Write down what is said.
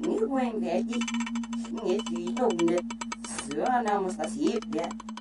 Ni wengeji. Ni ti to ne. Sura na musta sip ya.